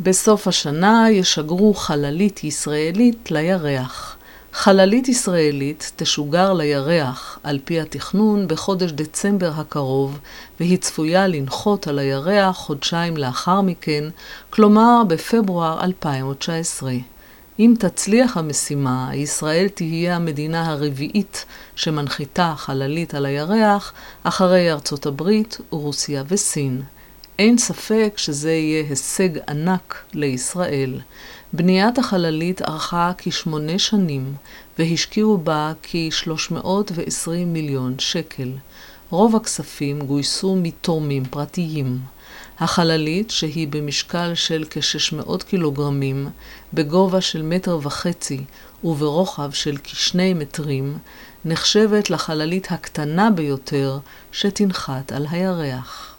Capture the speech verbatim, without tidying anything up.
בסוף השנה ישגרו חללית ישראלית לירח. חללית ישראלית תשוגר לירח על פי התכנון בחודש דצמבר הקרוב, והיא צפויה לנחות על הירח חודשיים לאחר מכן, כלומר בפברואר אלפיים תשע עשרה. אם תצליח המשימה, ישראל תהיה המדינה הרביעית שמנחיתה חללית על הירח, אחרי ארצות הברית, רוסיה וסין. אין ספק שזה יהיה הישג ענק לישראל. בניית החללית ארכה כשמונה שנים, והשקיעו בה כ-שלוש מאות ועשרים מיליון שקל. רוב הכספים גויסו מתורמים פרטיים. החללית, שהיא במשקל של כ-שש מאות קילוגרמים, בגובה של מטר וחצי וברוחב של כשני מטרים, נחשבת לחללית הקטנה ביותר שתנחת על הירח.